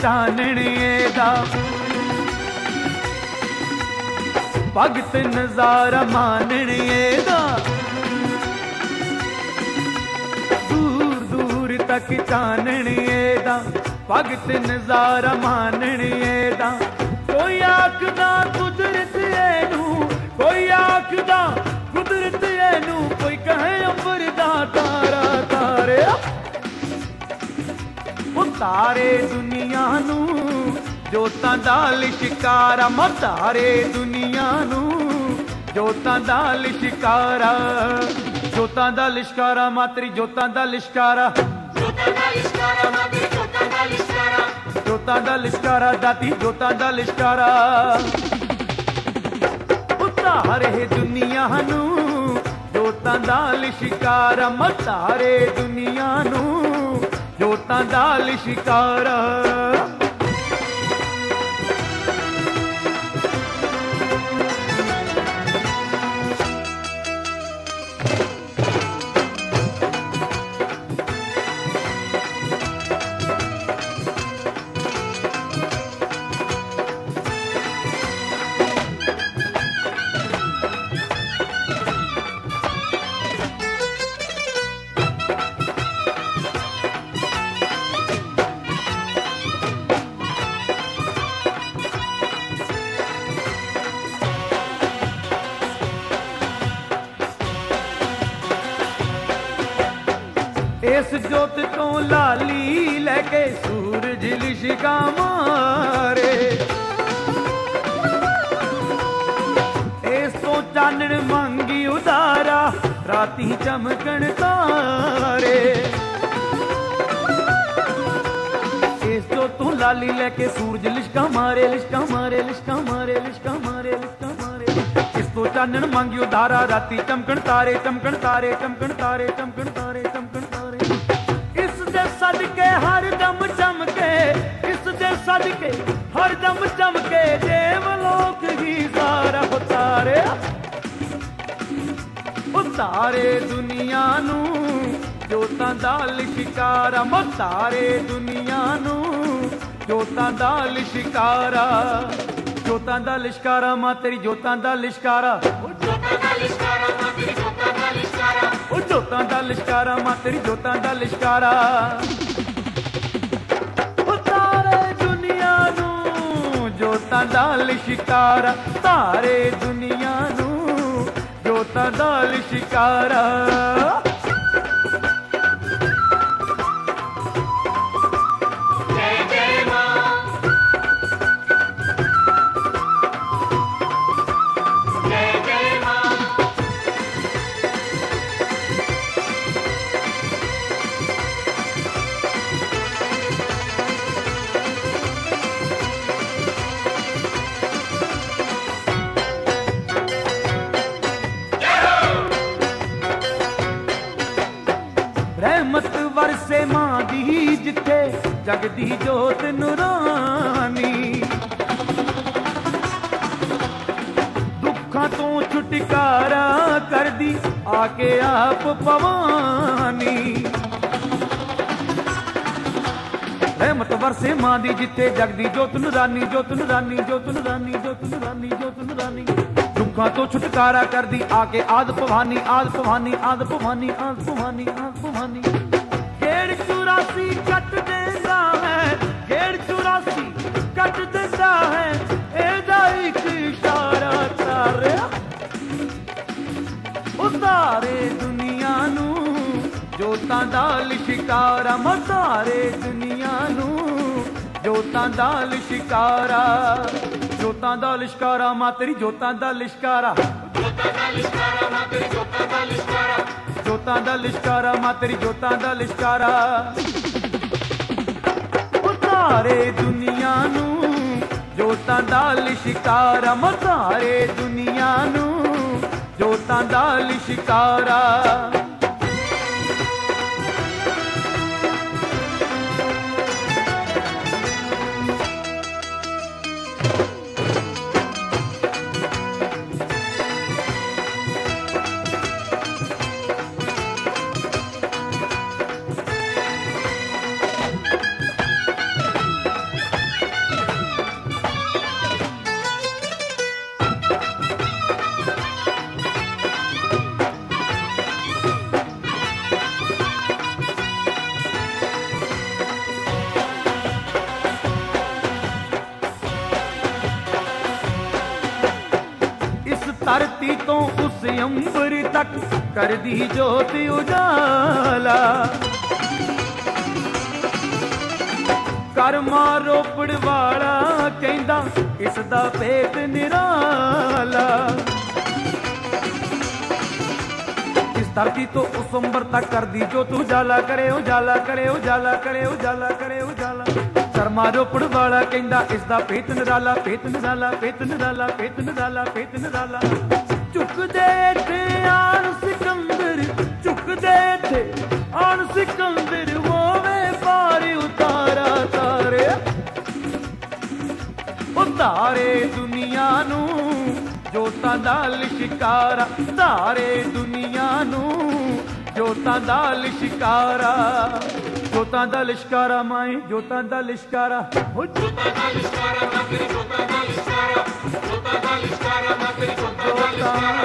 ਚਾਨਣੇ ਦਾ ਭਗਤ ਨਜ਼ਾਰਾ ਮਾਨਣੇ ਦਾ ਦੂਰ ਦੂਰ ਤੱਕ ਚਾਨਣੇ ਦਾ ਭਗਤ ਨਜ਼ਾਰਾ ਮਾਨਣੇ ਦਾ ਕੋਈ ਆਖਦਾ ਕੁਦਰਤ ਇਹਨੂੰ ਕੋਈ ਆਖਦਾ ਕੁਦਰਤ ਇਹਨੂੰ ਕੋਈ ਕਹੇ ਅੰਬਰ ਦਾ ਤਾਰਾ ਤਾਰਿਆ ਉਹ ਤਾਰੇ ਦੁਨੀਆ ਨੂੰ ਜੋਤਾਂ ਦਾ ਲਿਸ਼ਕਾਰਾ ਮਤਾਰੇ ਦੁਨੀਆ ਨੂੰ ਜੋਤਾਂ ਦਾ ਲਿਸ਼ਕਾਰਾ ਜੋਤਾਂ ਦਾ ਲਿਸ਼ਕਾਰਾ ਮਾਤਰੀ ਜੋਤਾਂ ਦਾ ਲਿਸ਼ਕਾਰਾ ਜੋਤਾਂ ਦਾ ਲਿਸ਼ਕਾਰਾ ਮਾਤਰੀ ਜੋਤਾਂ ਦਾ ਲਿਸ਼ਕਾਰਾ ਜੋਤਾਂ ਦਾ ਲਿਸ਼ਕਾਰਾ ਦਾਤੀ ਜੋਤਾਂ ਦਾ ਲਿਸ਼ਕਾਰਾ ਉਤਾਰੇ ਦੁਨੀਆ ਨੂੰ ਜੋਤਾਂ ਦਾ ਲਿਸ਼ਕਾਰਾ ਮਤਾਰੇ ਦੁਨੀਆ ਨੂੰ ਜੋਤਾਂ ਦਾ ਲਿਸ਼ਕਾਰਾ ਇਸ ਜੋਤ ਤੋਂ ਲਾਲੀ ਲੈ ਕੇ ਸੂਰਜ ਲਿਸ਼ਕਾ ਮਾਰੇ ਇਸ ਤੋਂ ਚਾਨਣ ਮੰਗੀ ਉਦਾਰਾ ਰਾਤੀ ਚਮਕਣ ਤਾਰੇ ਇਸ ਜੋਤ ਤੋਂ ਲਾਲੀ ਲੈ ਕੇ ਸੂਰਜ ਲਿਸ਼ਕਾ ਮਾਰੇ ਲਿਸ਼ਕਾ ਮਾਰੇ ਲਿਸ਼ਕਾ ਮਾਰੇ ਲਿਸ਼ਕਾ ਮਾਰੇ ਲਿਸ਼ਕਾ ਮਾਰੇ ਇਸ ਤੋਂ ਚਾਨਣ ਮੰਗੀ ਉਦਾਰਾ ਰਾਤੀ ਚਮਕਣ ਤਾਰੇ ਚਮਕਣ ਤਾਰੇ ਚਮਕਣ ਤਾਰੇ ਚਮਕਣ ਤਾਰੇ ਚਮਕਣ ਸਦਕੇ ਹਰ ਦਮ ਚਮਕੇ ਇਸ ਦੇ ਸਦਕੇ ਹਰ ਦਮ ਚਮਕੇ ਦੇਵ ਲੋਕ ਹੀ ਸਾਰਾ ਉਤਾਰੇ ਉਤਾਰੇ ਦੁਨੀਆ ਨੂੰ ਜੋਤਾਂ ਦਾ ਲਿਸ਼ਕਾਰਾ ਮਤਾਰੇ ਦੁਨੀਆ ਨੂੰ ਜੋਤਾਂ ਦਾ ਲਿਸ਼ਕਾਰਾ ਜੋਤਾਂ ਦਾ ਲਿਸ਼ਕਾਰਾ ਮਾਤਰੀ ਜੋਤਾਂ ਦਾ ਲਿਸ਼ਕਾਰਾ ਜੋਤਾਂ ਦਾ ਲਿਸ਼ਕਾਰਾ ਮਾਤਰੀ ਜੋਤਾਂ ਦਾ ਲਿਸ਼ਕਾਰਾ ਉਹ ਜੋਤਾਂ ਦਾ ਲਿਸ਼ਕਾਰਾ ਮਾਤਰੀ ਜੋਤਾਂ ਦਾ ਲਿਸ਼ਕਾਰਾ ਉਤਾਰੇ ਦੁਨੀਆ ਨੂੰ ਜੋਤਾਂ ਦਾ ਲਿਸ਼ਕਾਰਾ ਤਾਰੇ ਦੁਨੀਆ ਨੂੰ ਜੋਤਾਂ ਦਾ ਲਿਸ਼ਕਾਰਾ ਰਹਿਮਤ ਵਰਸੇ ਮਾਂ ਦੀ ਜਿੱਥੇ ਜਗਦੀ ਜੋਤ ਨੂਰਾਨੀ ਦੁੱਖਾਂ ਤੋਂ ਛੁਟਕਾਰਾ ਕਰਦੀ ਆ ਕੇ ਆਪ ਭਵਾਨੀ ਰਹਿਮਤ ਵਰਸੇ ਮਾਂ ਦੀ ਜਿੱਥੇ ਜਗਦੀ ਜੋਤ ਨੂਰਾਨੀ ਜੋਤ ਨੂਰਾਨੀ ਜੋਤ ਨੂਰਾਨੀ ਜੋਤ ਨੂਰਾਨੀ ਜੋਤ ਨੂਰਾਨੀ ਦੁੱਖਾਂ ਤੋਂ ਛੁਟਕਾਰਾ ਕਰਦੀ ਆ ਕੇ ਆਦ ਭਵਾਨੀ ਆਦ ਭਵਾਨੀ ਆਦ ਭਵਾਨੀ ਆਦ ਭਵਾਨੀ ਆਦ ਭਵਾਨੀ ਗੇੜ 84 ਕੱਟ ਦਿੰਦਾ ਹੈ ਗੇੜ 84 ਕੱਟ ਦਿੰਦਾ ਹੈ ਇਹਦਾ ਇੱਕ ਇਸ਼ਾਰਾ ਤਾਰਿਆ ਉਤਾਰੇ ਦੁਨੀਆ ਨੂੰ ਜੋਤਾਂ ਦਾ ਲਿਸ਼ਕਾਰਾ ਮਤਾਰੇ ਦੁਨੀਆ ਨੂੰ ਜੋਤਾਂ ਦਾ ਲਿਸ਼ਕਾਰਾ ਜੋਤਾਂ ਦਾ ਲਿਸ਼ਕਾਰਾ ਮਾਤਰੀ ਜੋਤਾਂ ਦਾ ਲਿਸ਼ਕਾਰਾ ਜੋਤਾਂ ਦਾ ਲਿਸ਼ਕਾਰਾ ਮਾਤਰੀ ਜੋਤਾਂ ਦਾ ਲਿਸ਼ਕਾਰਾ ਜੋਤਾਂ ਦਾ ਲਿਸ਼ਕਾਰਾ ਮਾਤਰੀ ਜੋਤਾਂ ਦਾ ਲਿਸ਼ਕਾਰਾ ਉਤਾਰੇ ਦੁਨੀਆ ਨੂੰ ਜੋਤਾਂ ਦਾ ਲਿਸ਼ਕਾਰਾ ਮਤਾਰੇ ਦੁਨੀਆ ਨੂੰ ਜੋਤਾਂ ਦਾ ਲਿਸ਼ਕਾਰਾ ਧਰਤੀ ਤੋਂ ਉਸ ਅੰਬਰ ਤੱਕ ਕਰਦੀ ਜੋਤ ਉਜਾਲਾ ਕਰਮਾ ਰੋਪੜ ਵਾਲਾ ਕਹਿੰਦਾ ਇਸ ਦਾ ਭੇਤ ਨਿਰਾਲਾ ਇਸ ਧਰਤੀ ਤੋਂ ਉਸ ਅੰਬਰ ਤੱਕ ਕਰਦੀ ਜੋਤ ਉਜਾਲਾ ਕਰੇ ਉਜਾਲਾ ਕਰੇ ਉਜਾਲਾ ਕਰੇ ਉਜਾਲਾ ਕਰੇ ਉਜਾਲਾ ਕਰਮਾ ਰੋਪੜ ਵਾਲਾ ਕਹਿੰਦਾ ਇਸ ਦਾ ਭੇਤ ਨਿਰਾਲਾ ਭੇਤ ਨਿਰਾਲਾ ਭੇਤ ਨਿਰਾਲਾ ਭੇਤ ਨਿਰਾਲਾ ਭੇਤ ਨਿਰਾਲਾ ਝੁਕਦੇ ਇੱਥੇ ਆਣ ਸਿਕੰਦਰ ਝੁਕਦੇ ਇੱਥੇ ਆਣ ਸਿਕੰਦਰ ਹੋਵੇ ਪਾਰ ਉਤਾਰਾ ਤਾਰੇ ਉਤਾਰੇ ਦੁਨੀਆ ਨੂੰ ਜੋਤਾਂ ਦਾ ਲਿਸ਼ਕਾਰਾ ਤਾਰੇ ਦੁਨੀਆ ਨੂੰ ਜੋਤਾਂ ਦਾ ਲਿਸ਼ਕਾਰਾ ਜੋਤਾਂ ਦਾ ਲਿਸ਼ਕਾਰਾ ਮਾਏ ਜੋਤਾਂ ਦਾ ਲਿਸ਼ਕਾਰਾ ਜੋਤਾਂ ਦਾ ਲਿਸ਼ਕਾਰਾ ਮੈਂ ਤੇਰੀ ਜੋਤਾਂ ਦਾ ਲਿਸ਼ਕਾਰਾ ਜੋਤਾਂ ਦਾ ਲਿਸ਼ਕਾਰਾ ਮੈਂ ਤੇਰੀ ਜੋਤਾਂ ਦਾ ਲਿਸ਼ਕਾਰਾ